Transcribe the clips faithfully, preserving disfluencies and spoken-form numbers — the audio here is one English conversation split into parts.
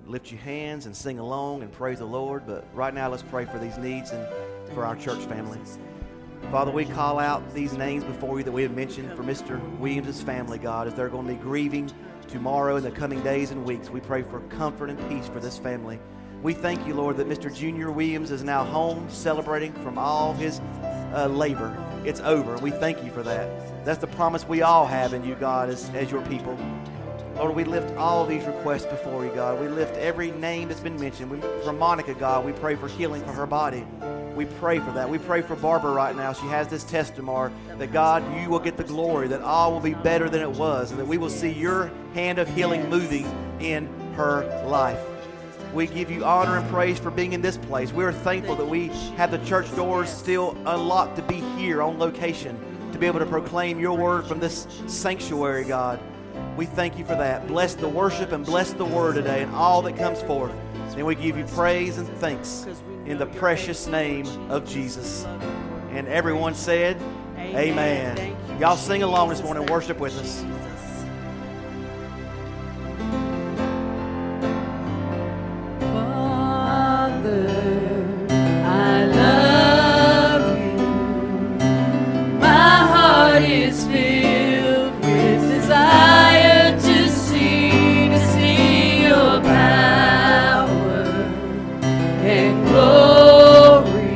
lift your hands and sing along and praise the Lord. But right now, let's pray for these needs and for our church family. Father, we call out these names before you that we have mentioned for Mister Williams' family, God, as they're going to be grieving tomorrow and the coming days and weeks. We pray for comfort and peace for this family. We thank you, Lord, that Mister Junior Williams is now home celebrating from all his uh, labor. It's over. We thank you for that. That's the promise we all have in you, God, as, as your people. Lord, we lift all these requests before you, God. We lift every name that's been mentioned. We, for Monica, God, we pray for healing for her body. We pray for that. We pray for Barbara right now. She has this test tomorrow, that God, you will get the glory, that all will be better than it was, and that we will see your hand of healing moving in her life. We give you honor and praise for being in this place. We are thankful that we have the church doors still unlocked to be here on location, to be able to proclaim your word from this sanctuary, God. We thank you for that. Bless the worship and bless the word today and all that comes forth. And we give you praise and thanks in the precious name of Jesus. And everyone said, amen. Amen. Y'all sing along this morning. Worship with us. I love you. My heart is filled with desire to see, to see your power and glory.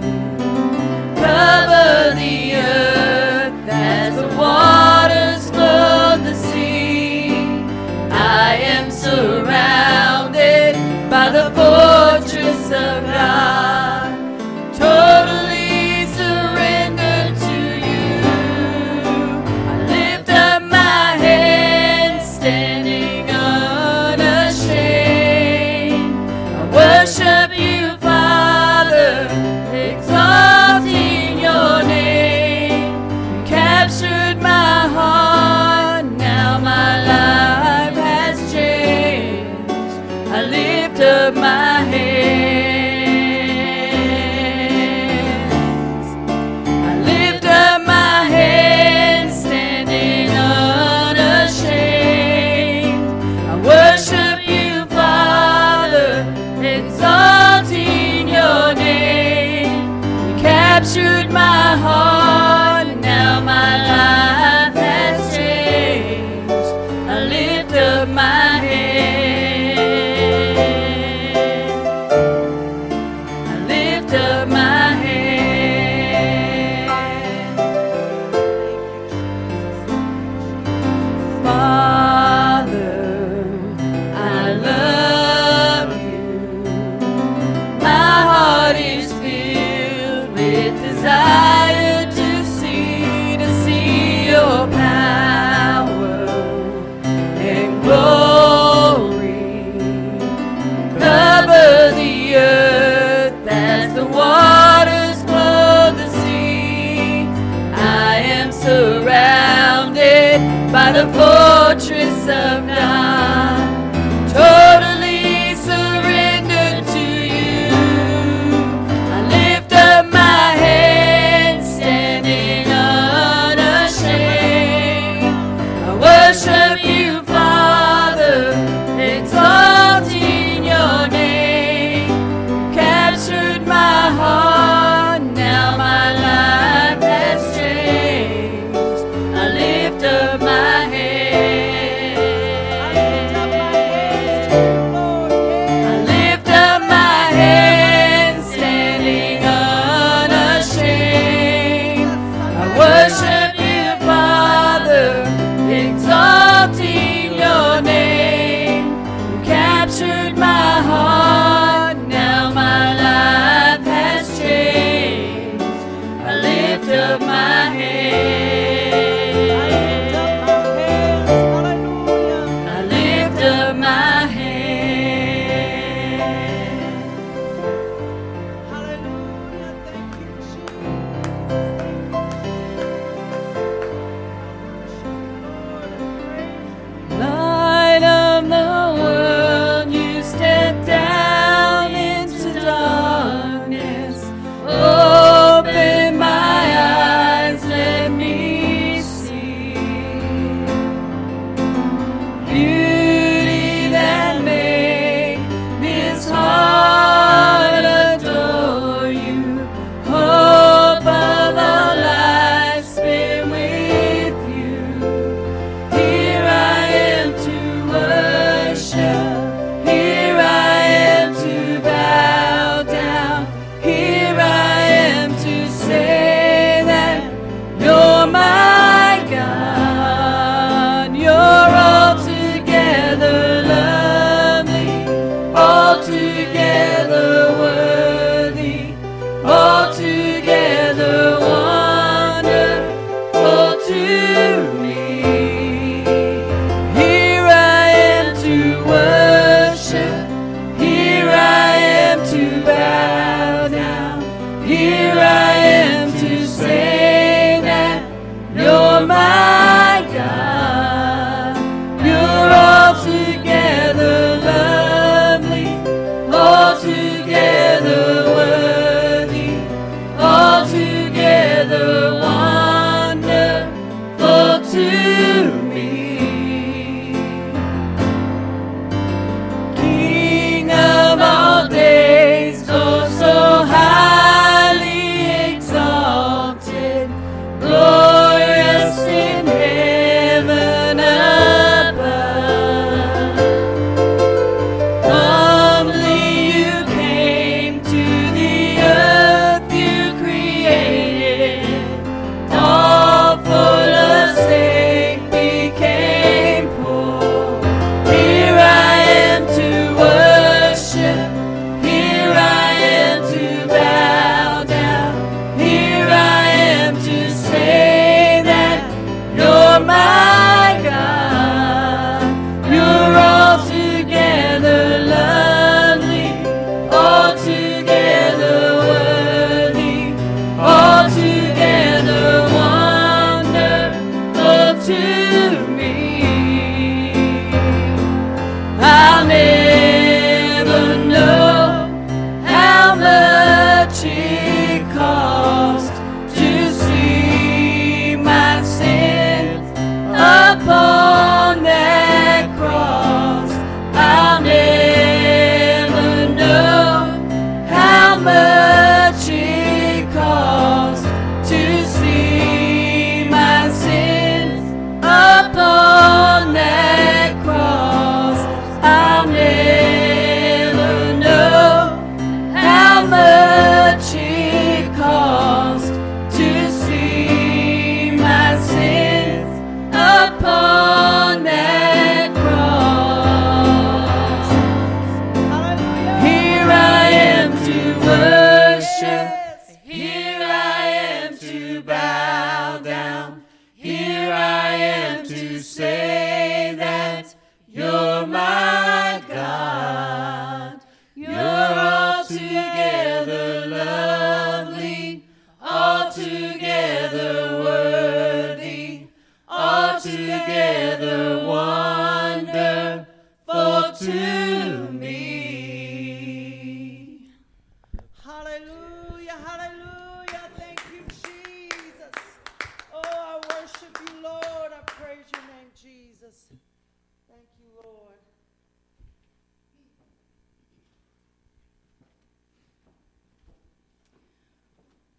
Cover the earth as the waters flood the sea. I am surrounded by the fortress of God, totally surrendered to you. I lift up my hands, standing unashamed. I worship you, Father, exalting your name. You captured my heart, now my life has changed. I lift up my hands. I lift up my hands, standing unashamed. I worship you, Father, exalting your name. You captured my heart, now my life has changed. I lift up my hands. Desire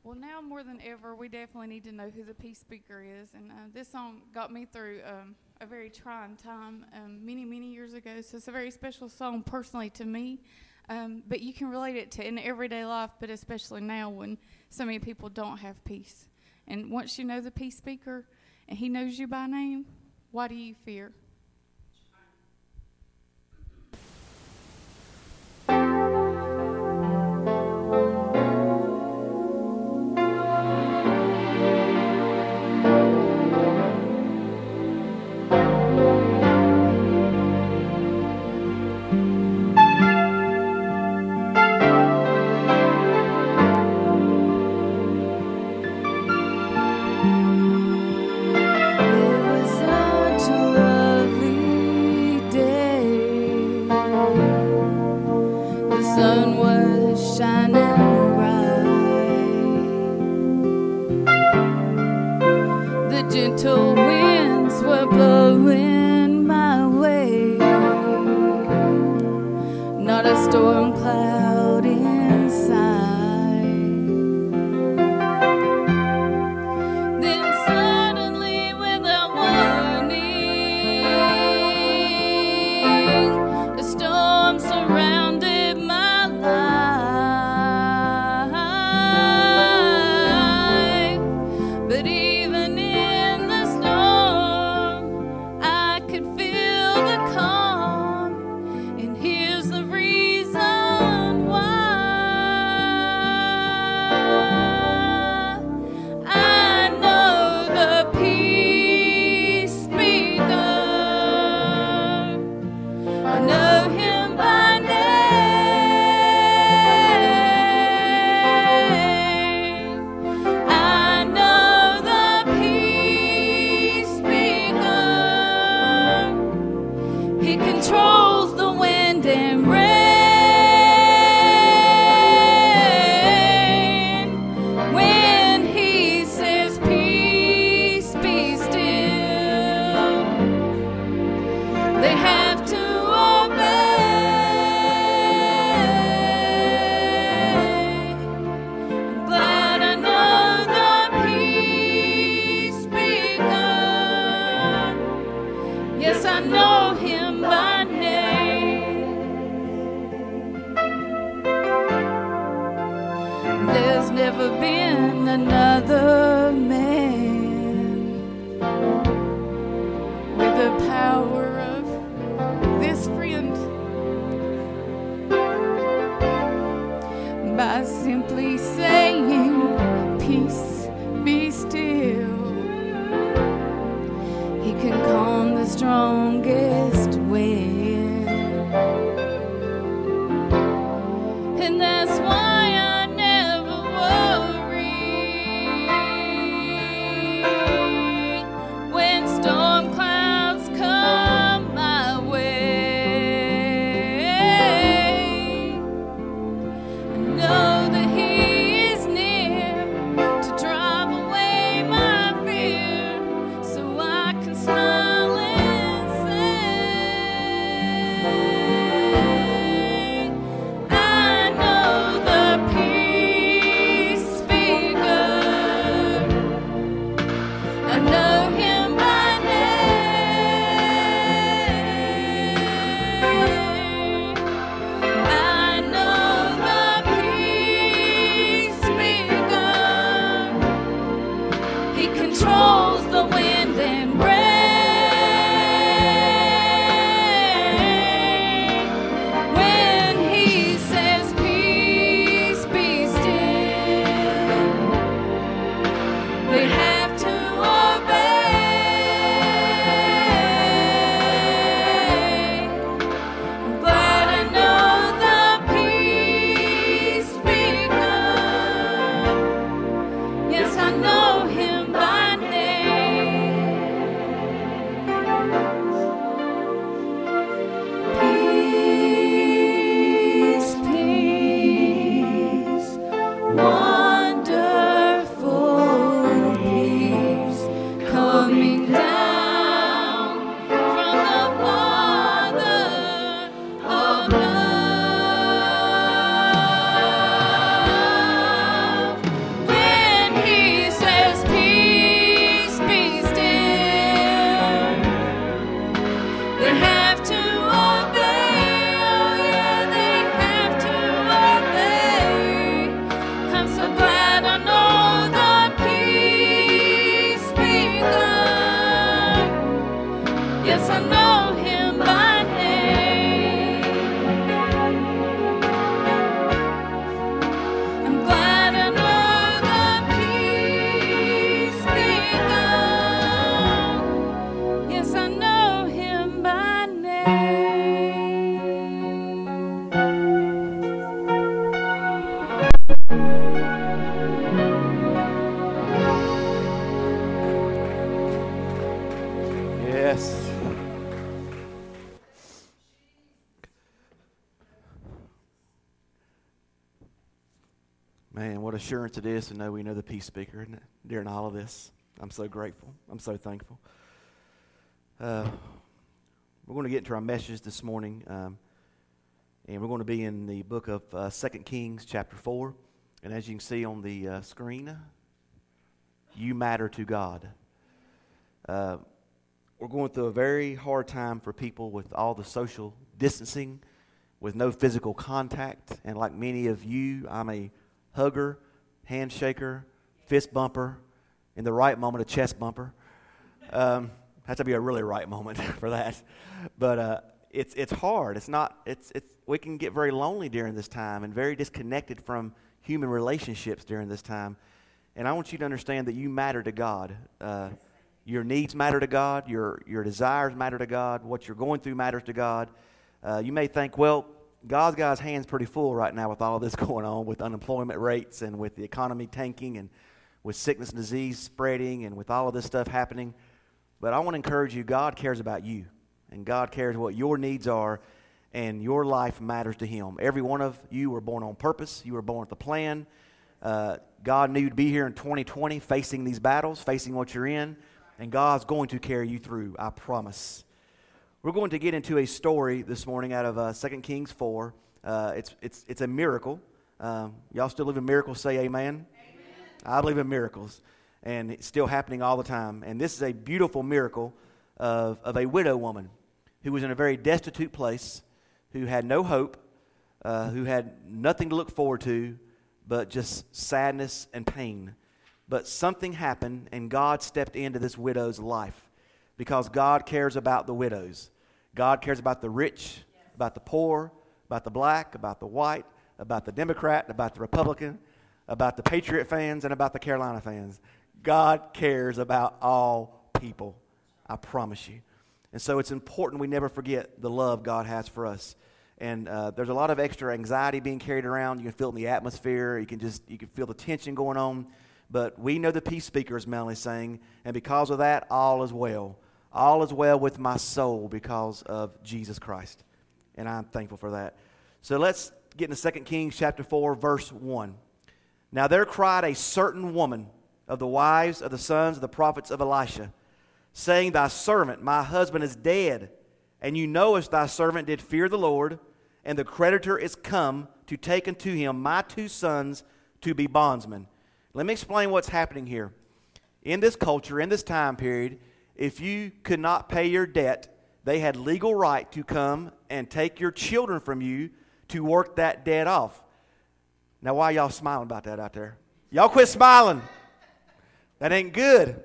Well, now more than ever, we definitely need to know who the peace speaker is. And uh, this song got me through um, a very trying time um, many, many years ago. So it's a very special song personally to me. Um, but you can relate it to in everyday life, but especially now when so many people don't have peace. And once you know the peace speaker and he knows you by name, why do you fear? Gentle winds were blowing my way, not a storm cloud in sight. Then suddenly, without warning, a storm surrounded my life. But even in the storm, I could feel the calm, and here's the reason why. I know the peace speaker. I know him by name. I know the peace speaker. He controls the wind and rain. When he says peace, be still, they have to obey. I'm glad I know the peace speaker. Yes, I know him by name. There's never been another man with the power of this friend. By simply saying, peace, be still, he can calm the strongest wind. And that's why I never worry when storm clouds come my way. I know that he is near to drive away my fear, so I can smile and sing. I know the Man, what assurance it is to know we know the peace speaker, isn't it, during all of this. I'm so grateful. I'm so thankful. Uh, we're going to get into our message this morning, um, and we're going to be in the book of uh, Second Kings chapter four. And as you can see on the uh, screen, you matter to God. Uh, we're going through a very hard time for people with all the social distancing, with no physical contact. And like many of you, I'm a hugger, handshaker, fist bumper, in the right moment, a chest bumper. Um, has to be a really right moment for that. But uh, it's it's hard. It's not. It's it's. We can get very lonely during this time and very disconnected from human relationships during this time. And I want you to understand that you matter to God. Uh, your needs matter to God. Your your desires matter to God. What you're going through matters to God. Uh, you may think, well, God's got his hands pretty full right now with all of this going on, with unemployment rates and with the economy tanking and with sickness and disease spreading and with all of this stuff happening. But I want to encourage you, God cares about you, and God cares what your needs are, and your life matters to him. Every one of you were born on purpose. You were born with a plan. Uh, God knew you'd be here in twenty twenty facing these battles, facing what you're in, and God's going to carry you through, I promise. We're going to get into a story this morning out of uh, Second Kings four. Uh, it's it's it's a miracle. Um, y'all still live in miracles? Say amen. Amen. I believe in miracles, and it's still happening all the time. And this is a beautiful miracle of, of a widow woman who was in a very destitute place, who had no hope, uh, who had nothing to look forward to but just sadness and pain. But something happened, and God stepped into this widow's life. Because God cares about the widows. God cares about the rich, about the poor, about the black, about the white, about the Democrat, about the Republican, about the Patriot fans, and about the Carolina fans. God cares about all people, I promise you. And so it's important we never forget the love God has for us. And uh, there's a lot of extra anxiety being carried around. You can feel it in the atmosphere. You can just you can feel the tension going on. But we know the peace speaker, as Melanie sang, and because of that, all is well. All is well with my soul because of Jesus Christ. And I'm thankful for that. So let's get into Second Kings chapter four, verse one. Now there cried a certain woman of the wives of the sons of the prophets of Elisha, saying, Thy servant, my husband, is dead. And you knowest thy servant did fear the Lord, and the creditor is come to take unto him my two sons to be bondsmen. Let me explain what's happening here. In this culture, in this time period, if you could not pay your debt, they had legal right to come and take your children from you to work that debt off. Now, why y'all smiling about that out there? Y'all quit smiling. That ain't good.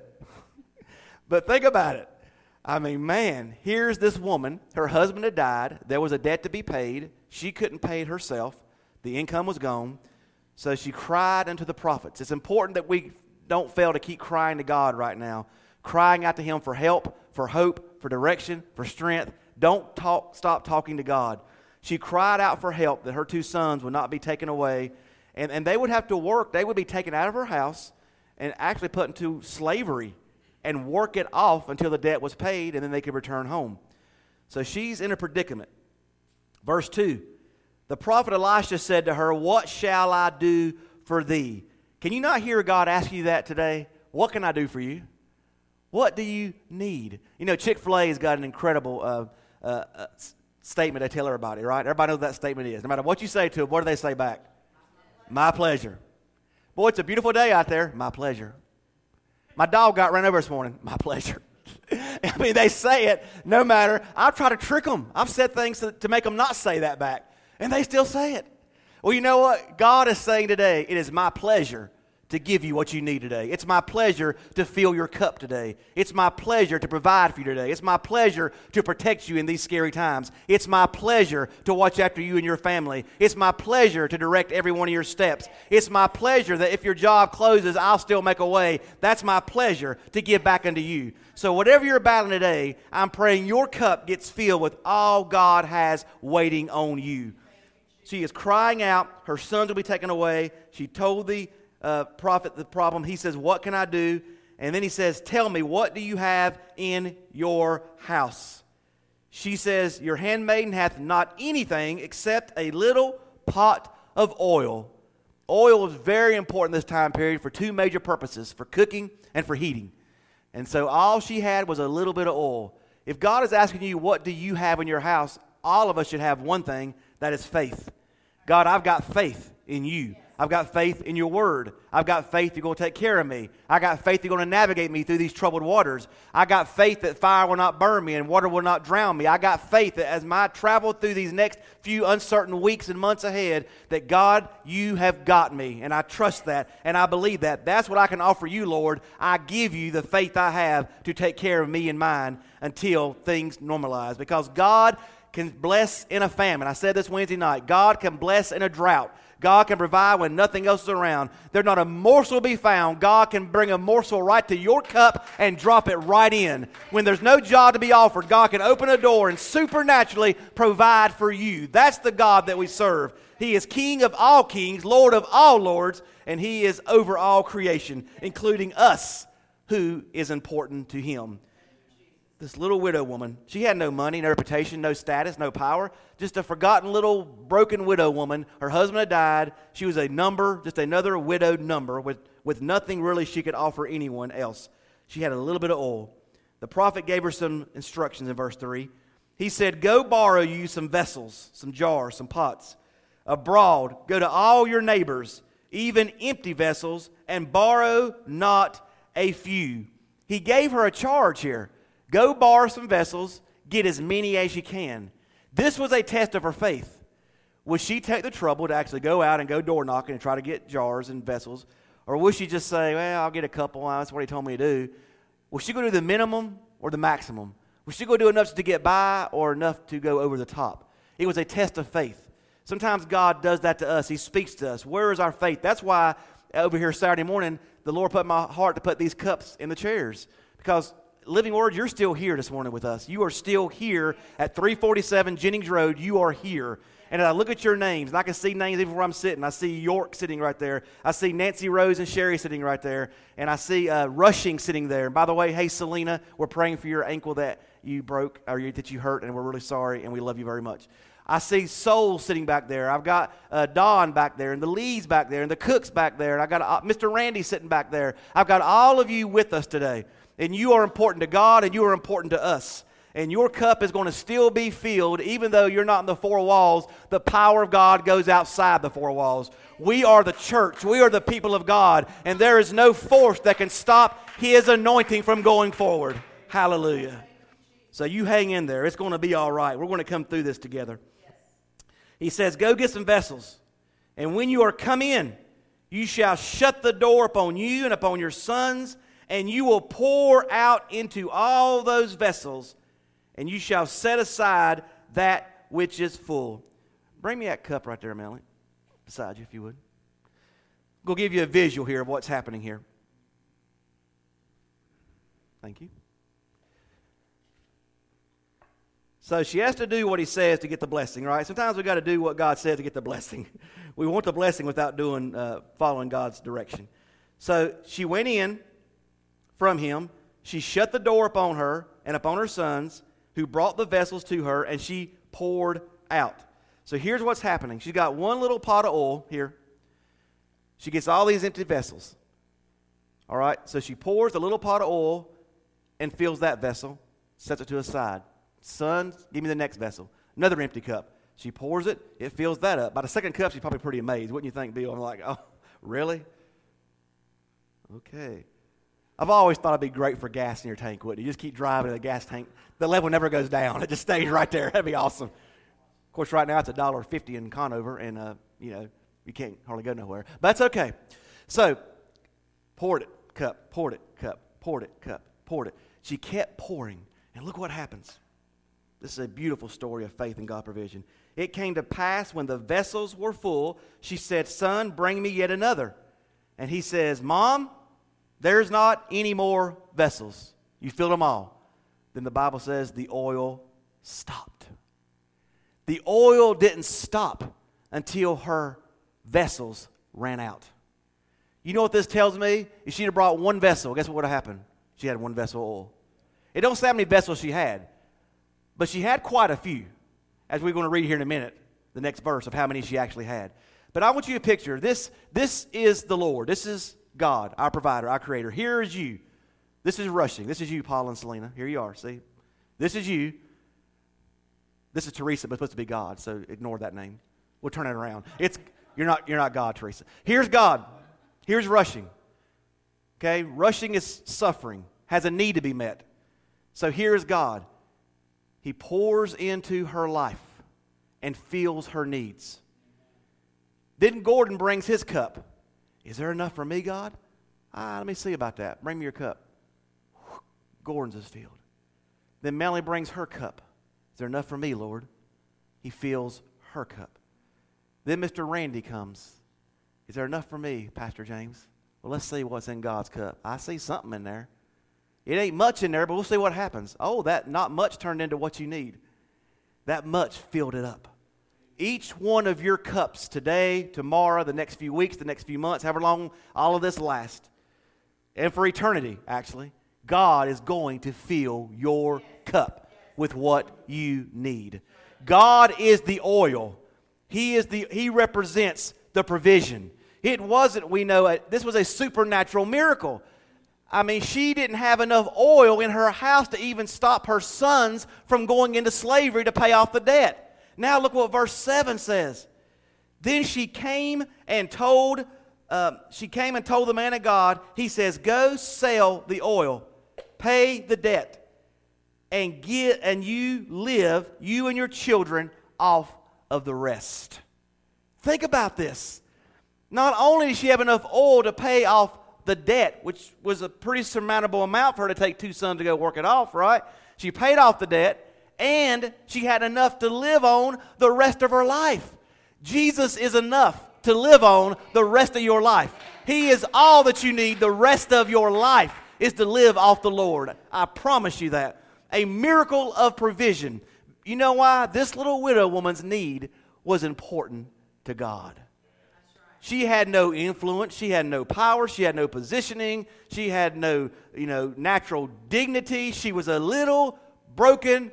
But think about it. I mean, man, here's this woman. Her husband had died. There was a debt to be paid. She couldn't pay it herself. The income was gone. So she cried unto the prophets. It's important that we don't fail to keep crying to God right now. Crying out to him for help, for hope, for direction, for strength. Don't talk, stop talking to God. She cried out for help that her two sons would not be taken away. And, and they would have to work. They would be taken out of her house and actually put into slavery and work it off until the debt was paid, and then they could return home. So she's in a predicament. Verse two, the prophet Elisha said to her, What shall I do for thee? Can you not hear God ask you that today? What can I do for you? What do you need? You know, Chick-fil-A has got an incredible uh, uh, uh, statement they tell everybody, right? Everybody knows what that statement is. No matter what you say to them, what do they say back? My pleasure. Boy, it's a beautiful day out there. My pleasure. My dog got run over this morning. My pleasure. I mean, they say it no matter. I've tried to trick them. I've said things to, to make them not say that back, and they still say it. Well, you know what? God is saying today, it is my pleasure to give you what you need today. It's my pleasure to fill your cup today. It's my pleasure to provide for you today. It's my pleasure to protect you in these scary times. It's my pleasure to watch after you and your family. It's my pleasure to direct every one of your steps. It's my pleasure that if your job closes, I'll still make a way. That's my pleasure to give back unto you. So whatever you're battling today, I'm praying your cup gets filled with all God has waiting on you. She is crying out. Her sons will be taken away. She told the Uh, prophet the problem. He says, what can I do? And then he says, tell me, what do you have in your house? She says, your handmaiden hath not anything except a little pot of oil, Oil is very important this time period for two major purposes, for cooking and for heating. And so all she had was a little bit of oil. If God is asking you, what do you have in your house, all of us should have one thing, that is faith. God, I've got faith in you. I've got faith in your word. I've got faith you're going to take care of me. I got faith you're going to navigate me through these troubled waters. I got faith that fire will not burn me and water will not drown me. I got faith that as I travel through these next few uncertain weeks and months ahead, that God, you have got me. And I trust that and I believe that. That's what I can offer you, Lord. I give you the faith I have to take care of me and mine until things normalize. Because God can bless in a famine. I said this Wednesday night. God can bless in a drought. God can provide when nothing else is around. There's not a morsel to be found. God can bring a morsel right to your cup and drop it right in. When there's no job to be offered, God can open a door and supernaturally provide for you. That's the God that we serve. He is King of all kings, Lord of all lords, and He is over all creation, including us, who is important to Him. This little widow woman, she had no money, no reputation, no status, no power. Just a forgotten little broken widow woman. Her husband had died. She was a number, just another widowed number with, with nothing really she could offer anyone else. She had a little bit of oil. The prophet gave her some instructions in verse three. He said, go borrow you some vessels, some jars, some pots. Abroad, go to all your neighbors, even empty vessels, and borrow not a few. He gave her a charge here. Go borrow some vessels, get as many as you can. This was a test of her faith. Would she take the trouble to actually go out and go door knocking and try to get jars and vessels? Or would she just say, well, I'll get a couple, that's what he told me to do? Was she going to do the minimum or the maximum? Was she going to do enough to get by or enough to go over the top? It was a test of faith. Sometimes God does that to us. He speaks to us. Where is our faith? That's why over here Saturday morning, the Lord put in my heart to put these cups in the chairs. Because Living Word, you're still here this morning with us. You are still here at three forty-seven Jennings Road. You are here. And as I look at your names, and I can see names even where I'm sitting. I see York sitting right there. I see Nancy Rose and Sherry sitting right there. And I see uh, Rushing sitting there. And by the way, hey, Selena, we're praying for your ankle that you broke or you, that you hurt, and we're really sorry, and we love you very much. I see Soul sitting back there. I've got uh, Don back there, and the Lees back there, and the Cooks back there. And I've got uh, Mister Randy sitting back there. I've got all of you with us today. And you are important to God, and you are important to us. And your cup is going to still be filled, even though you're not in the four walls. The power of God goes outside the four walls. We are the church. We are the people of God. And there is no force that can stop His anointing from going forward. Hallelujah. So you hang in there. It's going to be all right. We're going to come through this together. He says, go get some vessels. And when you are come in, you shall shut the door upon you and upon your sons, and you will pour out into all those vessels, and you shall set aside that which is full. Bring me that cup right there, Melanie, beside you, if you would. I'm going to give you a visual here of what's happening here. Thank you. So she has to do what He says to get the blessing, right? Sometimes we've got to do what God says to get the blessing. We want the blessing without doing, uh, following God's direction. So she went in from him. She shut the door upon her and upon her sons, who brought the vessels to her, and she poured out. So here's what's happening. She's got one little pot of oil here. She gets all these empty vessels. All right, so she pours a little pot of oil and fills that vessel, sets it to the side. Son, give me the next vessel. Another empty cup. She pours it, it fills that up. By the second cup, she's probably pretty amazed. Wouldn't you think, Bill? I'm like, oh, really? Okay. I've always thought it'd be great for gas in your tank, wouldn't you? You just keep driving and the gas tank, the level never goes down. It just stays right there. That'd be awesome. Of course, right now it's one dollar fifty in Conover, and, uh, you know, you can't hardly go nowhere. But that's okay. So, poured it, cup, poured it, cup, poured it, cup, poured it. She kept pouring, and look what happens. This is a beautiful story of faith and God provision. It came to pass when the vessels were full, she said, son, bring me yet another. And he says, Mom, there's not any more vessels. You filled them all. Then the Bible says the oil stopped. The oil didn't stop until her vessels ran out. You know what this tells me? If she'd have brought one vessel, guess what would have happened? She had one vessel of oil. It don't say how many vessels she had, but she had quite a few, as we're going to read here in a minute, the next verse of how many she actually had. But I want you to picture, this, this is the Lord. This is God, our provider, our creator. Here is you. This is rushing. This is you, Paul and Selena. Here you are, see? This is you. This is Teresa, but it's supposed to be God, so ignore that name. We'll turn it around. It's you're not you're not God, Teresa. Here's God. Here's rushing. Okay? Rushing is suffering, has a need to be met. So here's God. He pours into her life and fills her needs. Then Gordon brings his cup. Is there enough for me, God? Ah, let me see about that. Bring me your cup. Gordon's is filled. Then Melanie brings her cup. Is there enough for me, Lord? He fills her cup. Then Mister Randy comes. Is there enough for me, Pastor James? Well, let's see what's in God's cup. I see something in there. It ain't much in there, but we'll see what happens. Oh, that not much turned into what you need. That much filled it up. Each one of your cups today, tomorrow, the next few weeks, the next few months, however long all of this lasts, and for eternity, actually, God is going to fill your cup with what you need. God is the oil. He is the He represents the provision. It wasn't, we know, a, this was a supernatural miracle. I mean, she didn't have enough oil in her house to even stop her sons from going into slavery to pay off the debt. Now look what verse seven says. Then she came and told, uh, she came and told the man of God, he says, go sell the oil, pay the debt, and get and you live, you and your children, off of the rest. Think about this. Not only did she have enough oil to pay off the debt, which was a pretty surmountable amount for her to take two sons to go work it off, right? She paid off the debt, and she had enough to live on the rest of her life. Jesus is enough to live on the rest of your life. He is all that you need. The rest of your life is to live off the Lord. I promise you that. A miracle of provision. You know why? This little widow woman's need was important to God. She had no influence. She had no power. She had no positioning. She had no, you know, natural dignity. She was a little broken,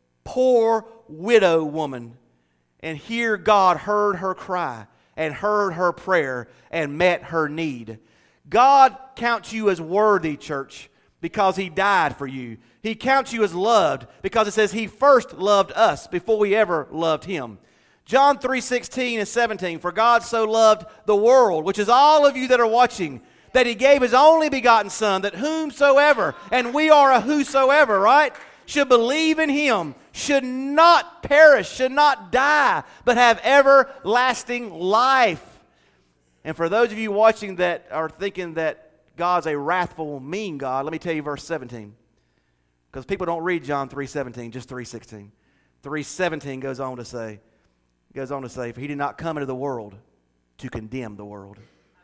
poor widow woman. And here God heard her cry and heard her prayer and met her need. God counts you as worthy, church, because He died for you. He counts you as loved because it says He first loved us before we ever loved Him. John three sixteen and seventeen, for God so loved the world, which is all of you that are watching, that He gave His only begotten Son, that whomsoever, and we are a whosoever, right, should believe in Him, should not perish, should not die, but have everlasting life. And for those of you watching that are thinking that God's a wrathful, mean God, let me tell you verse seventeen. Because people don't read John three seventeen, just three sixteen. three seventeen goes on to say, goes on to say, for He did not come into the world to condemn the world.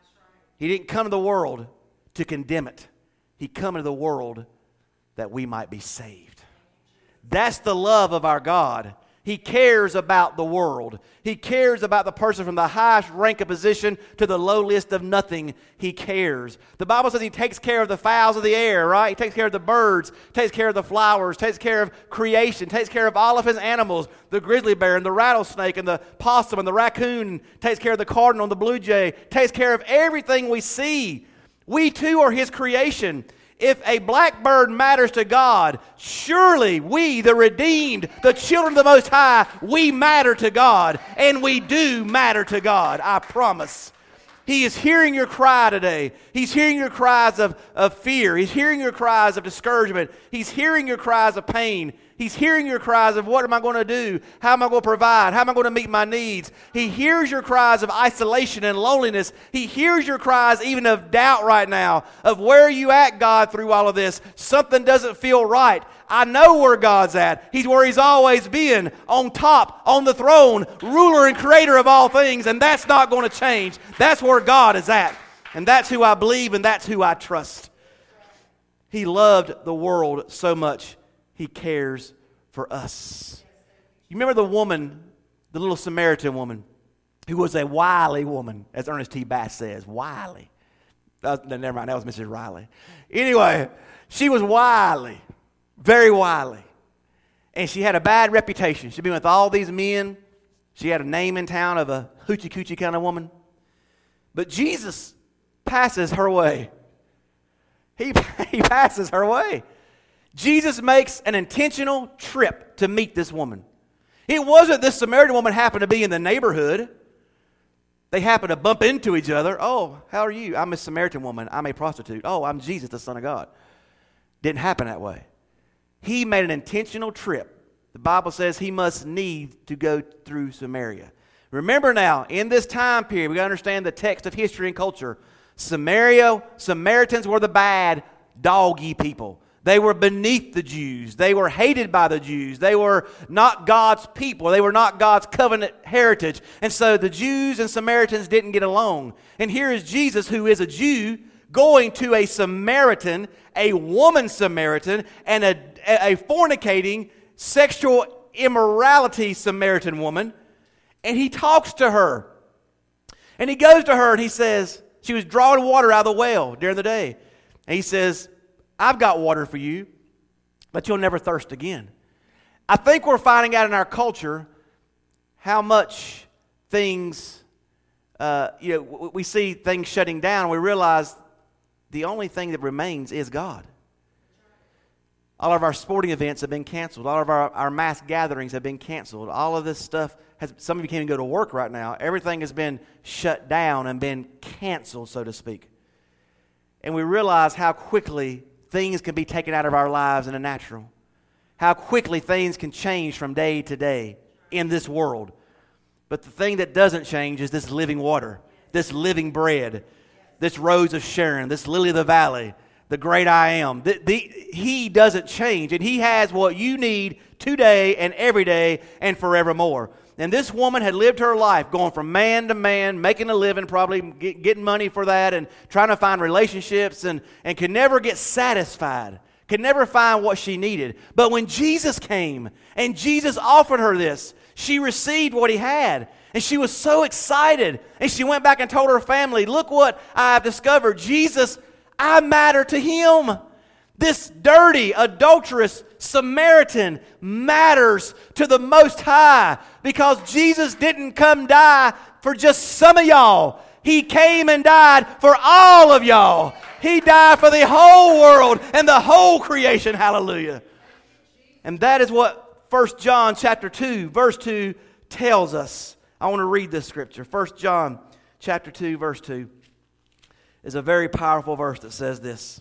He didn't come to the world to condemn it. He come into the world that we might be saved. That's the love of our God. He cares about the world. He cares about the person from the highest rank of position to the lowliest of nothing. He cares. The Bible says He takes care of the fowls of the air, right? He takes care of the birds, takes care of the flowers, takes care of creation, takes care of all of His animals, the grizzly bear and the rattlesnake and the possum and the raccoon, takes care of the cardinal and the blue jay, takes care of everything we see. We too are His creation. If a blackbird matters to God, surely we, the redeemed, the children of the Most High, we matter to God, and we do matter to God, I promise. He is hearing your cry today. He's hearing your cries of, of fear. He's hearing your cries of discouragement. He's hearing your cries of pain. He's hearing your cries of what am I going to do? How am I going to provide? How am I going to meet my needs? He hears your cries of isolation and loneliness. He hears your cries even of doubt right now, of where are you at, God, through all of this? Something doesn't feel right. I know where God's at. He's where He's always been, on top, on the throne, ruler and creator of all things, and that's not going to change. That's where God is at, and that's who I believe, and that's who I trust. He loved the world so much. He cares for us. You remember the woman, the little Samaritan woman, who was a wily woman, as Ernest T. Bass says, wily. Uh, never mind, that was Missus Riley. Anyway, she was wily, very wily. And she had a bad reputation. She'd been with all these men She had a name in town of a hoochie coochie kind of woman. But Jesus passes her way. He, he passes her way. Jesus makes an intentional trip to meet this woman. It wasn't this Samaritan woman happened to be in the neighborhood. They happened to bump into each other. Oh, how are you? I'm a Samaritan woman. I'm a prostitute. Oh, I'm Jesus, the Son of God. Didn't happen that way. He made an intentional trip. The Bible says he must need to go through Samaria. Remember now, in this time period, we got to understand the text of history and culture. Samaria, Samaritans were the bad, doggy people. They were beneath the Jews. They were hated by the Jews. They were not God's people. They were not God's covenant heritage. And so the Jews and Samaritans didn't get along. And here is Jesus, who is a Jew, going to a Samaritan, a woman Samaritan, and a, a fornicating, sexual immorality Samaritan woman. And he talks to her. And he goes to her and he says, she was drawing water out of the well during the day. And he says, I've got water for you, but you'll never thirst again. I think we're finding out in our culture how much things, uh, you know, we see things shutting down. We realize the only thing that remains is God. All of our sporting events have been canceled. All of our, our mass gatherings have been canceled. All of this stuff, has, some of you can't even go to work right now. Everything has been shut down and been canceled, so to speak. And we realize how quickly things can be taken out of our lives in the natural. How quickly things can change from day to day in this world. But the thing that doesn't change is this living water, this living bread, this rose of Sharon, this lily of the valley, the great I am. The, the, he doesn't change, and he has what you need today and every day and forevermore. And this woman had lived her life going from man to man, making a living, probably get, getting money for that, and trying to find relationships, and, and could never get satisfied, could never find what she needed. But when Jesus came and Jesus offered her this, she received what he had. And she was so excited. And she went back and told her family, look what I've discovered. Jesus, I matter to him. This dirty, adulterous Samaritan matters to the Most High because Jesus didn't come die for just some of y'all. He came and died for all of y'all. He died for the whole world and the whole creation. Hallelujah. And that is what First John chapter two, verse two tells us. I want to read this scripture. First John chapter two, verse two is a very powerful verse that says this.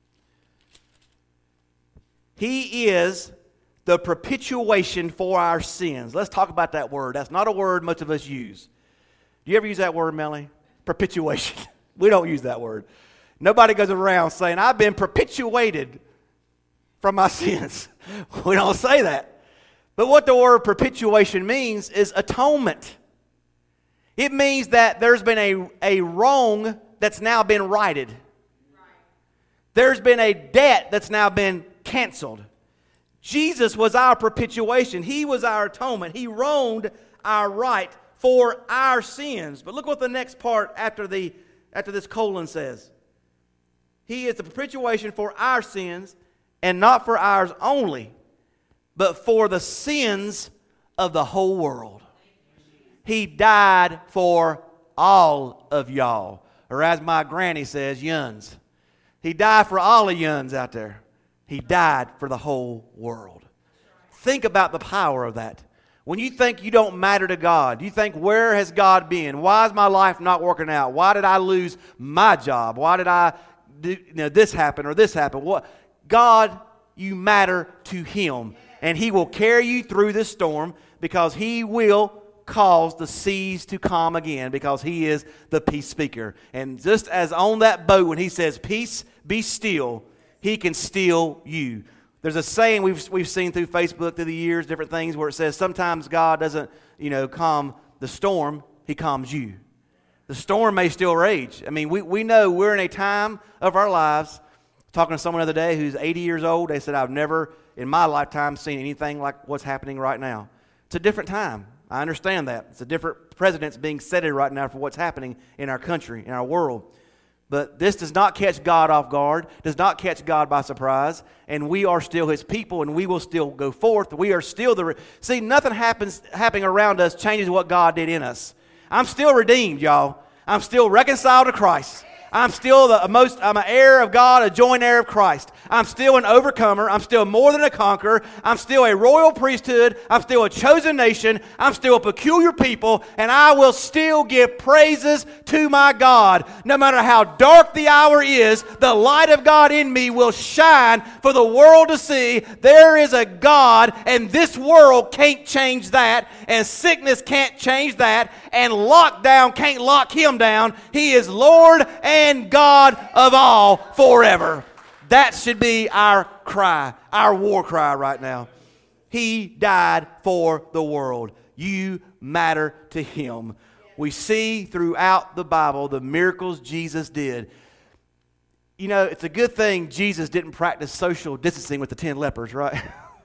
He is the propitiation for our sins. Let's talk about that word. That's not a word much of us use. Do you ever use that word, Melanie? Propitiation. We don't use that word. Nobody goes around saying, I've been propitiated from my sins. We don't say that. But what the word propitiation means is atonement. It means that there's been a, a wrong that's now been righted. There's been a debt that's now been canceled. Jesus was our propitiation. He was our atonement. He wronged our right for our sins. But look what the next part after the after this colon says. He is the propitiation for our sins, and not for ours only, but for the sins of the whole world. He died for all of y'all. Or as my granny says, yuns. He died for all of yuns out there. He died for the whole world. Think about the power of that. When you think you don't matter to God, you think, where has God been? Why is my life not working out? Why did I lose my job? Why did I do, you know, this happen or this happen? What? God, you matter to him. And he will carry you through this storm because he will cause the seas to calm again because he is the peace speaker. And just as on that boat when he says, peace, be still, he can still you. There's a saying we've we've seen through Facebook through the years, different things where it says sometimes God doesn't, you know, calm the storm, he calms you. The storm may still rage. I mean, we, we know we're in a time of our lives. Talking to someone the other day who's eighty years old, they said, I've never in my lifetime seen anything like what's happening right now. It's a different time. I understand that. It's a different president's being set right now for what's happening in our country, in our world. But this does not catch God off guard, does not catch God by surprise, and we are still His people, and we will still go forth. We are still the... Re- See, nothing happens happening around us changes what God did in us. I'm still redeemed, y'all. I'm still reconciled to Christ. I'm still the most, I'm an heir of God, a joint heir of Christ. I'm still an overcomer. I'm still more than a conqueror. I'm still a royal priesthood. I'm still a chosen nation. I'm still a peculiar people, and I will still give praises to my God. No matter how dark the hour is, the light of God in me will shine for the world to see. There is a God, and this world can't change that, and sickness can't change that, and lockdown can't lock Him down. He is Lord and and God of all forever. That should be our cry, our war cry right now. He died for the world. You matter to Him. We see throughout the Bible the miracles Jesus did. You know, it's a good thing Jesus didn't practice social distancing with the ten lepers, right?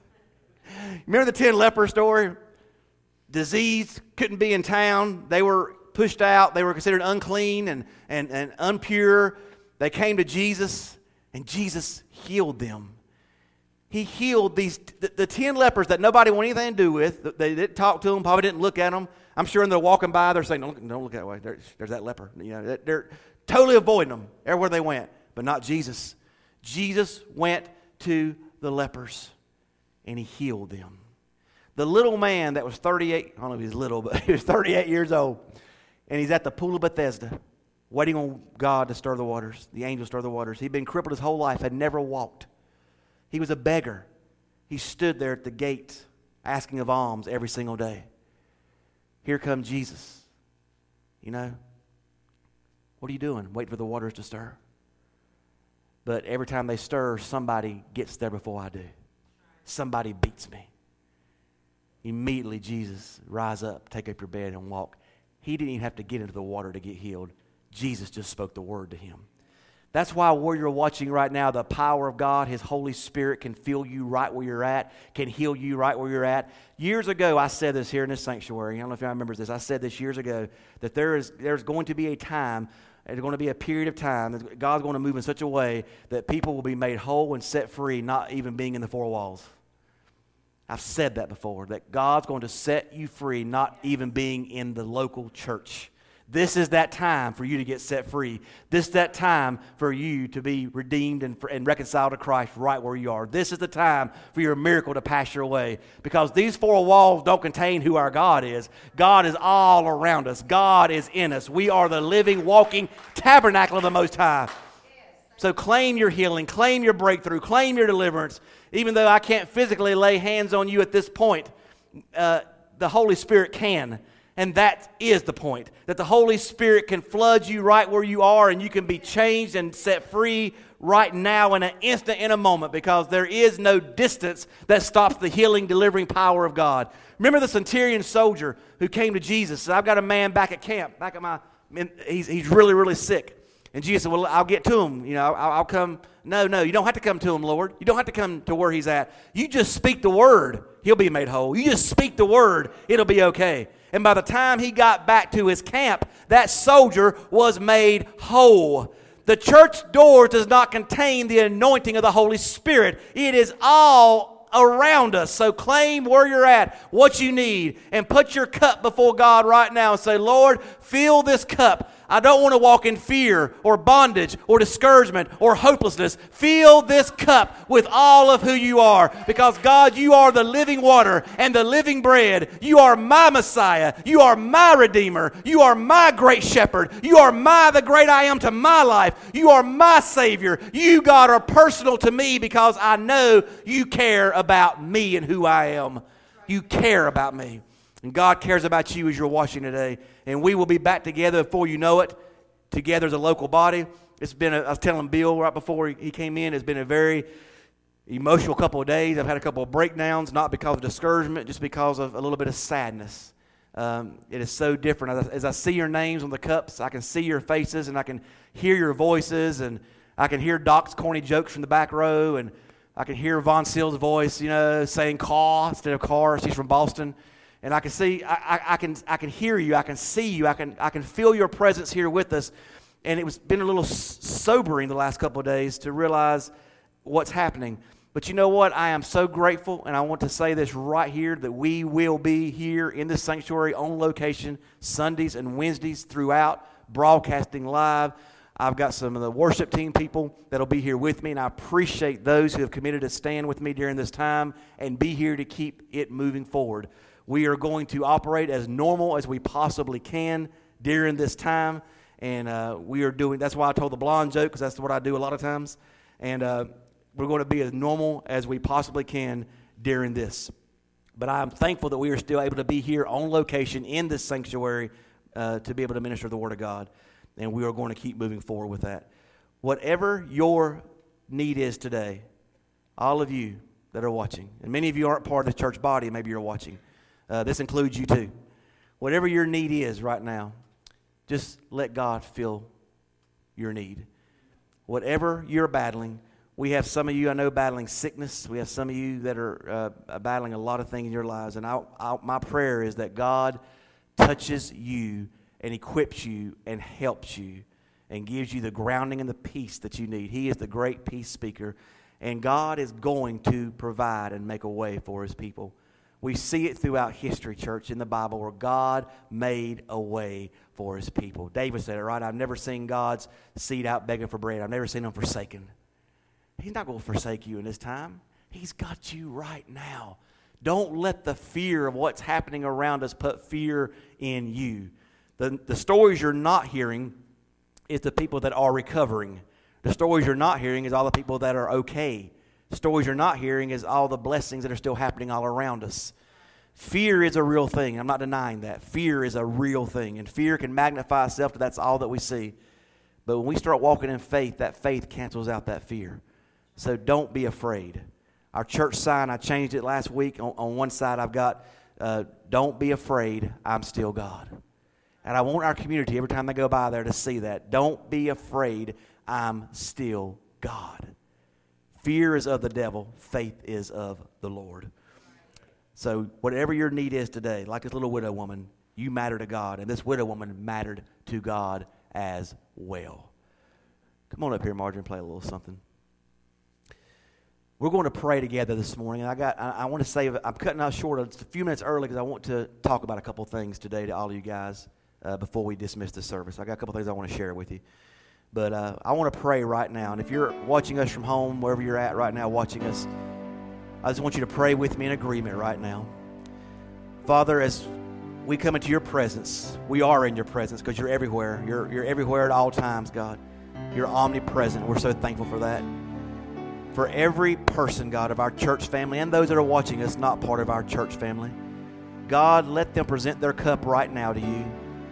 Remember the ten leper story? Disease, couldn't be in town. They were pushed out. They were considered unclean and, and, and impure. They came to Jesus, and Jesus healed them. He healed these the, the ten lepers that nobody wanted anything to do with. They didn't talk to them, probably didn't look at them. I'm sure when they're walking by, they're saying, don't look, don't look that way. There's, there's that leper. You know, they're totally avoiding them everywhere they went, but not Jesus. Jesus went to the lepers, and He healed them. The little man that was thirty-eight, I don't know if he's little, but he was thirty-eight years old. And he's at the pool of Bethesda, waiting on God to stir the waters, the angel stir the waters. He'd been crippled his whole life, had never walked. He was a beggar. He stood there at the gate, asking of alms every single day. Here comes Jesus. You know, what are you doing? Wait for the waters to stir. But every time they stir, somebody gets there before I do. Somebody beats me. Immediately, Jesus, rise up, take up your bed, and walk. He didn't even have to get into the water to get healed. Jesus just spoke the word to him. That's why where you're watching right now, the power of God, His Holy Spirit can fill you right where you're at, can heal you right where you're at. Years ago, I said this here in this sanctuary. I don't know if y'all remember this. I said this years ago, that there is there's going to be a time, there's going to be a period of time, that God's going to move in such a way that people will be made whole and set free, not even being in the four walls. I've said that before, that God's going to set you free, not even being in the local church. This is that time for you to get set free. This is that time for you to be redeemed and, and reconciled to Christ right where you are. This is the time for your miracle to pass your way. Because these four walls don't contain who our God is. God is all around us. God is in us. We are the living, walking tabernacle of the Most High. So claim your healing, claim your breakthrough, claim your deliverance. Even though I can't physically lay hands on you at this point, uh, the Holy Spirit can. And that is the point, that the Holy Spirit can flood you right where you are, and you can be changed and set free right now in an instant, in a moment, because there is no distance that stops the healing, delivering power of God. Remember the centurion soldier who came to Jesus. Said, I've got a man back at camp, back at my, he's, he's really, really sick. And Jesus said, well, I'll get to him. You know, I'll, I'll come. No, no, you don't have to come to him, Lord. You don't have to come to where he's at. You just speak the word. He'll be made whole. You just speak the word. It'll be okay. And by the time he got back to his camp, that soldier was made whole. The church door does not contain the anointing of the Holy Spirit. It is all around us. So claim where you're at, what you need, and put your cup before God right now and say, Lord, fill this cup. I don't want to walk in fear or bondage or discouragement or hopelessness. Fill this cup with all of who you are, because God, you are the living water and the living bread. You are my Messiah. You are my Redeemer. You are my great shepherd. You are my, the great I am to my life. You are my Savior. You, God, are personal to me because I know you care about me and who I am. You care about me. And God cares about you as you're watching today. And we will be back together before you know it, together as a local body. It's been, a, I was telling Bill right before he came in, it's been a very emotional couple of days. I've had a couple of breakdowns, not because of discouragement, just because of a little bit of sadness. Um, it is so different. As I, as I see your names on the cups, I can see your faces, and I can hear your voices, and I can hear Doc's corny jokes from the back row, and I can hear Von Seal's voice, you know, saying caw instead of car. She's from Boston. And I can see, I, I, I can, I can hear you, I can see you, I can, I can feel your presence here with us. And it was been a little sobering the last couple of days to realize what's happening. But you know what? I am so grateful, and I want to say this right here, that we will be here in this sanctuary on location Sundays and Wednesdays throughout, broadcasting live. I've got some of the worship team people that'll be here with me, and I appreciate those who have committed to stand with me during this time and be here to keep it moving forward. We are going to operate as normal as we possibly can during this time. And uh, we are doing, that's why I told the blonde joke, because that's what I do a lot of times. And uh, we're going to be as normal as we possibly can during this. But I'm thankful that we are still able to be here on location in this sanctuary uh, to be able to minister the Word of God. And we are going to keep moving forward with that. Whatever your need is today, all of you that are watching, and many of you aren't part of the church body, maybe you're watching. Uh, this includes you too. Whatever your need is right now, just let God fill your need. Whatever you're battling, we have some of you, I know, battling sickness. We have some of you that are uh, battling a lot of things in your lives. And I, I, my prayer is that God touches you and equips you and helps you and gives you the grounding and the peace that you need. He is the great peace speaker. And God is going to provide and make a way for His people. We see it throughout history, church, in the Bible, where God made a way for His people. David said it, right? I've never seen God's seed out begging for bread. I've never seen Him forsaken. He's not going to forsake you in this time. He's got you right now. Don't let the fear of what's happening around us put fear in you. The, the stories you're not hearing is the people that are recovering. The stories you're not hearing is all the people that are okay. The stories you're not hearing is all the blessings that are still happening all around us. Fear is a real thing. I'm not denying that. Fear is a real thing. And fear can magnify itself to that's all that we see. But when we start walking in faith, that faith cancels out that fear. So don't be afraid. Our church sign, I changed it last week. On, on one side I've got, uh, don't be afraid, I'm still God. And I want our community, every time they go by there, to see that. Don't be afraid, I'm still God. Fear is of the devil. Faith is of the Lord. So whatever your need is today, like this little widow woman, you matter to God. And this widow woman mattered to God as well. Come on up here, Marjorie, and play a little something. We're going to pray together this morning. And I got, I, I want to say, I'm cutting out short just a few minutes early because I want to talk about a couple things today to all of you guys uh, before we dismiss the service. I got a couple things I want to share with you. But uh, I want to pray right now. And if you're watching us from home, wherever you're at right now watching us, I just want you to pray with me in agreement right now. Father, as we come into your presence, we are in your presence because you're everywhere. You're, you're everywhere at all times, God. You're omnipresent. We're so thankful for that. For every person, God, of our church family and those that are watching us not part of our church family, God, let them present their cup right now to you.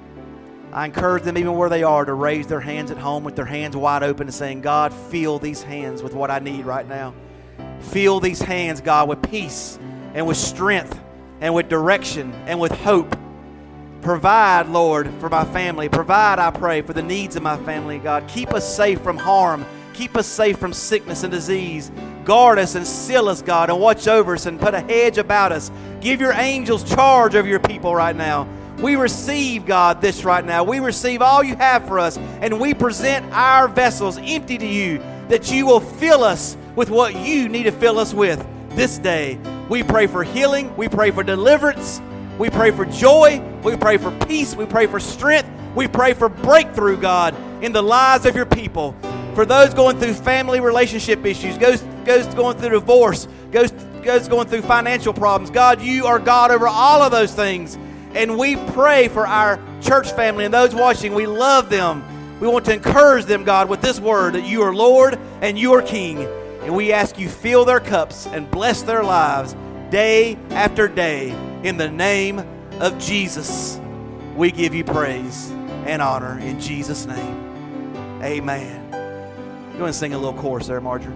I encourage them, even where they are, to raise their hands at home with their hands wide open and saying, God, fill these hands with what I need right now. Fill these hands, God, with peace and with strength and with direction and with hope. Provide, Lord, for my family. Provide, I pray, for the needs of my family, God. Keep us safe from harm. Keep us safe from sickness and disease. Guard us and seal us, God, and watch over us and put a hedge about us. Give your angels charge over your people right now. We receive, God, this right now. We receive all you have for us, and we present our vessels empty to you, that you will fill us with what you need to fill us with this day. We pray for healing. We pray for deliverance. We pray for joy. We pray for peace. We pray for strength. We pray for breakthrough, God, in the lives of your people. For those going through family relationship issues, goes, goes going through divorce, goes, goes going through financial problems, God, you are God over all of those things. And we pray for our church family and those watching. We love them. We want to encourage them, God, with this word that you are Lord and you are King. And we ask you fill their cups and bless their lives day after day. In the name of Jesus, we give you praise and honor in Jesus' name. Amen. Go and sing a little chorus there, Marjorie.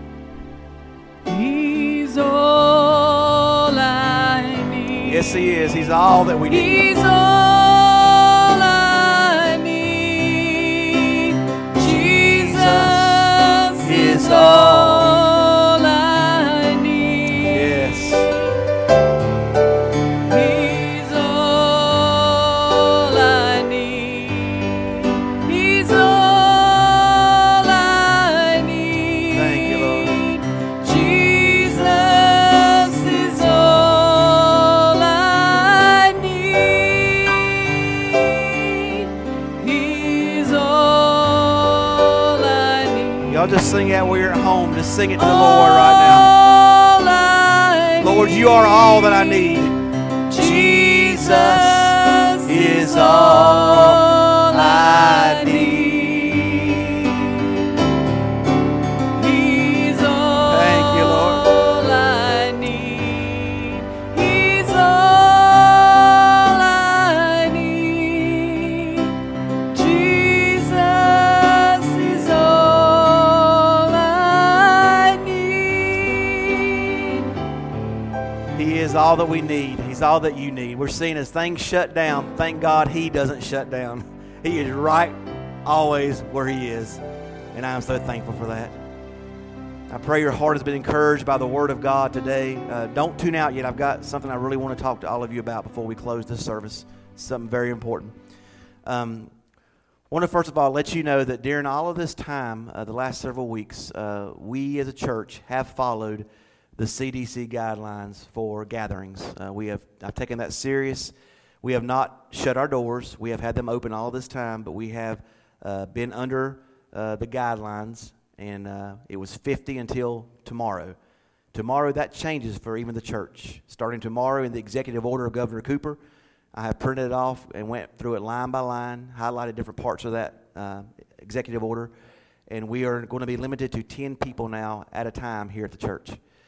He's all I need. Yes, He is. He's all that we need. He's all I need. Jesus is all I need. Yes. He's all I need. He's all Y'all just sing that while you're at home. Just sing it to the Lord right now. Lord, you are all that I need. Jesus is all I need. He's all Thank you, Lord. I need. He's all I need. Jesus is all I need. He is all that we need. He's all that you need. We're seeing as things shut down, thank God He doesn't shut down. He is right always where He is. And I am so thankful for that. I pray your heart has been encouraged by the Word of God today. Uh, don't tune out yet. I've got something I really want to talk to all of you about before we close this service. Something very important. Um, I want to first of all let you know that during all of this time, uh, the last several weeks, uh, we as a church have followed the C D C guidelines for gatherings. Uh, we have I've taken that serious. We have not shut our doors. We have had them open all this time, but we have uh, been under uh, the guidelines, and uh, it was fifty until tomorrow. Tomorrow that changes for even the church. Starting tomorrow in the executive order of Governor Cooper, I have printed it off and went through it line by line, highlighted different parts of that uh, executive order, and we are going to be limited to ten people now at a time here at the church.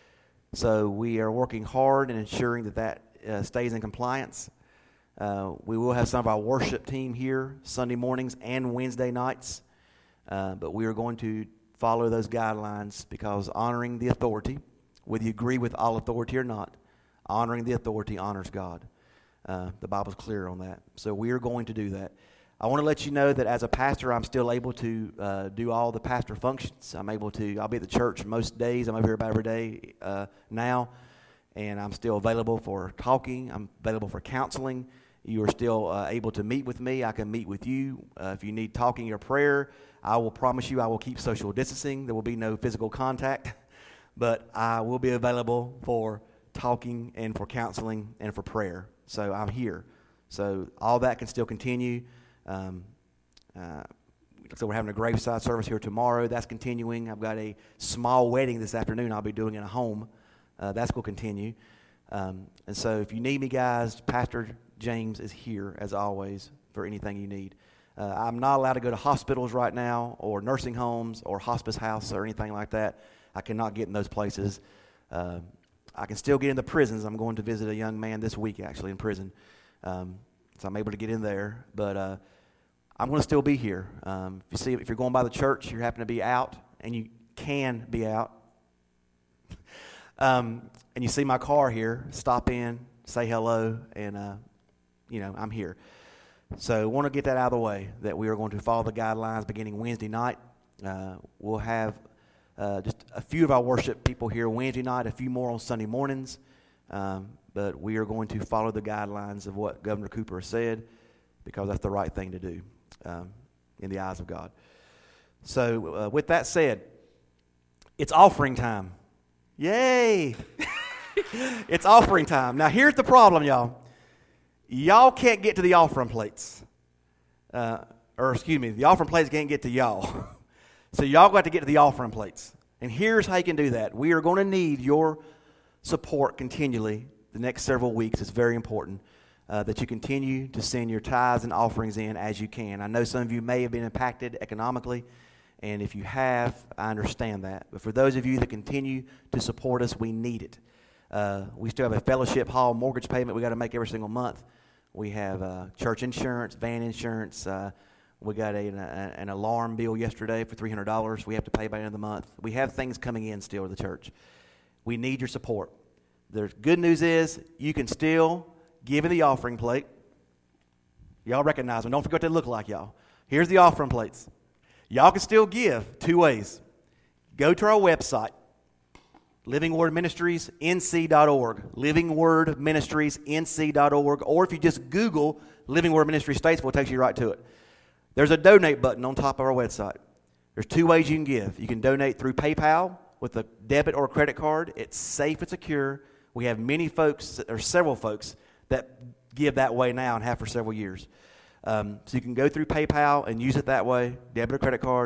So we are working hard and ensuring that that uh, stays in compliance. Uh, we will have some of our worship team here Sunday mornings and Wednesday nights, uh, but we are going to follow those guidelines because honoring the authority, whether you agree with all authority or not, honoring the authority honors God. Uh, the Bible's clear on that. So we are going to do that. I want to let you know that as a pastor, I'm still able to uh, do all the pastor functions. I'm able to, I'll be at the church most days. I'm over here about every day uh, now, and I'm still available for talking. I'm available for counseling. You are still uh, able to meet with me. I can meet with you. Uh, if you need talking or prayer, I will promise you I will keep social distancing. There will be no physical contact, but I will be available for talking and for counseling and for prayer. So I'm here. So all that can still continue. Um, uh, so we're having a graveside service here tomorrow. That's continuing. I've got a small wedding this afternoon I'll be doing in a home. Uh, that's going to continue. Um, and so if you need me, guys, Pastor James is here, as always, for anything you need. Uh, I'm not allowed to go to hospitals right now or nursing homes or hospice house or anything like that. I cannot get in those places. Uh, I can still get in the prisons. I'm going to visit a young man this week, actually, in prison. Um, so I'm able to get in there. But uh, I'm going to still be here. Um, if you see, if you're going by the church, you happen to be out, and you can be out, um, and you see my car here, stop in, say hello, and uh, you know, I'm here. So I want to get that out of the way, that we are going to follow the guidelines beginning Wednesday night. Uh, we'll have uh, just a few of our worship people here Wednesday night, a few more on Sunday mornings. Um, but we are going to follow the guidelines of what Governor Cooper said, because that's the right thing to do um, in the eyes of God. So uh, with that said, it's offering time. Yay! It's offering time. Now here's the problem, y'all. Y'all can't get to the offering plates. Uh, or excuse me, the offering plates can't get to y'all. So y'all got to get to the offering plates. And here's how you can do that. We are going to need your support continually the next several weeks. It's very important uh, that you continue to send your tithes and offerings in as you can. I know some of you may have been impacted economically, and if you have, I understand that. But for those of you that continue to support us, we need it. Uh, we still have a fellowship hall mortgage payment we got to make every single month. We have uh, church insurance, van insurance. Uh, we got a, an, an alarm bill yesterday for three hundred dollars we have to pay by the end of the month. We have things coming in still to the church. We need your support. The good news is you can still give in the offering plate. Y'all recognize them. Don't forget what they look like, y'all. Here's the offering plates. Y'all can still give two ways. Go to our website, living word ministries n c dot org, living word ministries n c dot org, or if you just Google Living Word Ministries Statesville, it takes you right to it. There's a donate button on top of our website. There's two ways you can give. You can donate through PayPal with a debit or a credit card. It's safe and secure. We have many folks, or several folks, that give that way now and have for several years. Um, so you can go through PayPal and use it that way, debit or credit card.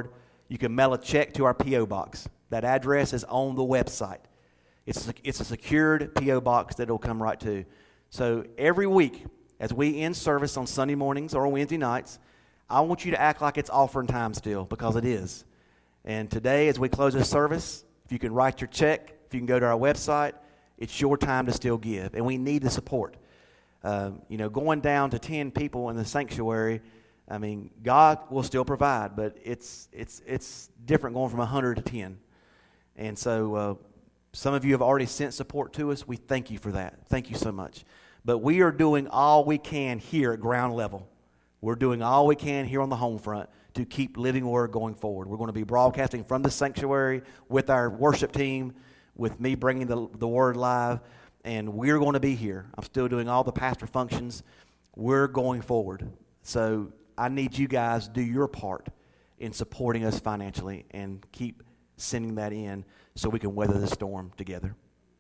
you can mail a check to our P O box. That address is on the website. It's a, it's a secured P O box that it'll come right to. So every week, as we end service on Sunday mornings or Wednesday nights, I want you to act like it's offering time still, because it is. And today, as we close this service, if you can write your check, if you can go to our website, it's your time to still give. And we need the support. Um, you know, going down to ten people in the sanctuary, I mean, God will still provide, but it's it's it's different going from one hundred to ten. And so uh, some of you have already sent support to us. We thank you for that. Thank you so much. But we are doing all we can here at ground level. We're doing all we can here on the home front to keep Living Word going forward. We're going to be broadcasting from the sanctuary with our worship team, with me bringing the, the Word live, and we're going to be here. I'm still doing all the pastor functions. We're going forward. So I need you guys to do your part in supporting us financially and keep sending that in so we can weather the storm together.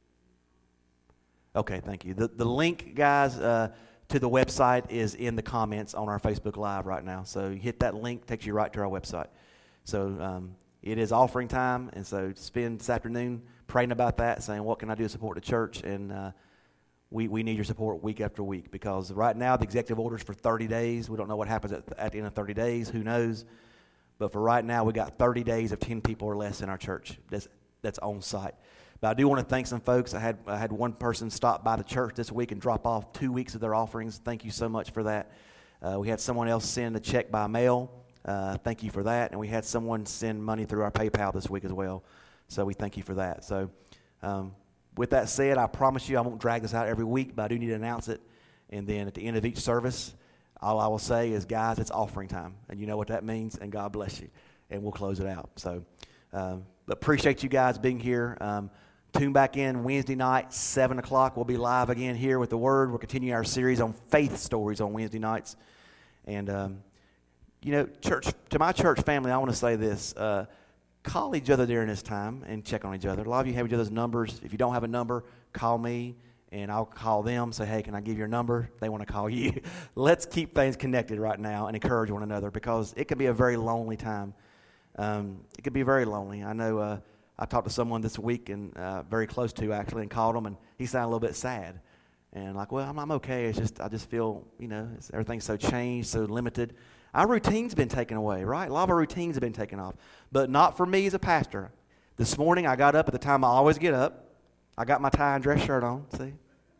Okay, thank you. The, the link, guys, uh, to the website is in the comments on our Facebook Live right now. So you hit that link, takes you right to our website. So um, it is offering time, and so spend this afternoon praying about that, saying, what can I do to support the church? And uh, we, we need your support week after week, because right now the executive order is for thirty days. We don't know what happens at, at the end of thirty days. Who knows? But for right now, we got thirty days of ten people or less in our church that's, that's on site. But I do want to thank some folks. I had I had one person stop by the church this week and drop off two weeks of their offerings. Thank you so much for that. Uh, we had someone else send a check by mail. Uh, thank you for that. And we had someone send money through our PayPal this week as well. So we thank you for that. So um, with that said, I promise you I won't drag this out every week, but I do need to announce it. And then at the end of each service, all I will say is, guys, it's offering time. And you know what that means, and God bless you. And we'll close it out. So um, but appreciate you guys being here. Um, Tune back in Wednesday night, seven o'clock. We'll be live again here with the Word. We're continuing our series on faith stories on Wednesday nights. And, um, you know, church, to my church family, I want to say this. Uh, call each other during this time and check on each other. A lot of you have each other's numbers. If you don't have a number, call me, and I'll call them. Say, hey, can I give your number? They want to call you. Let's keep things connected right now and encourage one another, because it can be a very lonely time. Um, it can be very lonely. I know... Uh, I talked to someone this week, and uh, very close to actually, and called him, and he sounded a little bit sad. And like, well, I'm, I'm okay. It's just I just feel, you know, it's, everything's so changed, so limited. Our routine's been taken away, right? A lot of our routines have been taken off, but not for me as a pastor. This morning, I got up at the time I always get up. I got my tie and dress shirt on. See,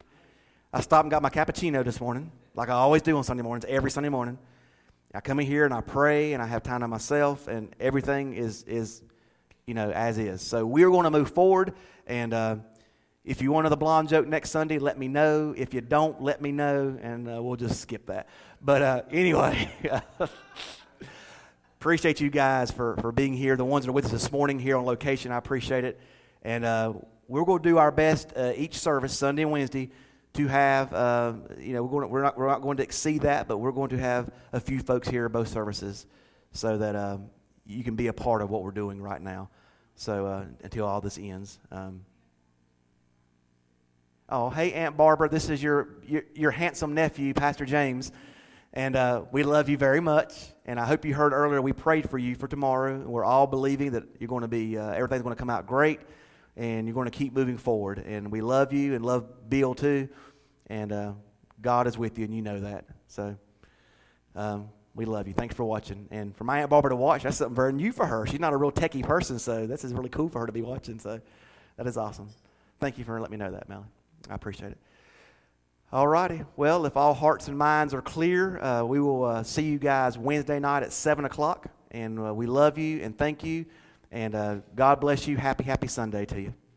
I stopped and got my cappuccino this morning, like I always do on Sunday mornings, every Sunday morning. I come in here and I pray, and I have time to myself, and everything is is. you know, as is. So we're going to move forward, and uh, if you want another blonde joke next Sunday, let me know. If you don't, let me know, and uh, we'll just skip that. But uh, anyway, appreciate you guys for, for being here. The ones that are with us this morning here on location, I appreciate it. And uh, we're going to do our best uh, each service, Sunday and Wednesday, to have, uh, you know, we're, going to, we're, not, we're not going to exceed that, but we're going to have a few folks here at both services so that uh, you can be a part of what we're doing right now. So uh, until all this ends. Um, oh, hey, Aunt Barbara, this is your, your your handsome nephew, Pastor James, and uh, we love you very much. And I hope you heard earlier we prayed for you for tomorrow. We're all believing that you're going to be uh, everything's going to come out great, and you're going to keep moving forward. And we love you and love Bill too, and uh, God is with you, and you know that. So. Um, We love you. Thanks for watching. And for my Aunt Barbara to watch, that's something very new for her. She's not a real techie person, so this is really cool for her to be watching. So that is awesome. Thank you for letting me know that, Melanie. I appreciate it. All righty. Well, if all hearts and minds are clear, uh, we will uh, see you guys Wednesday night at seven o'clock. And uh, we love you and thank you. And uh, God bless you. Happy, happy Sunday to you.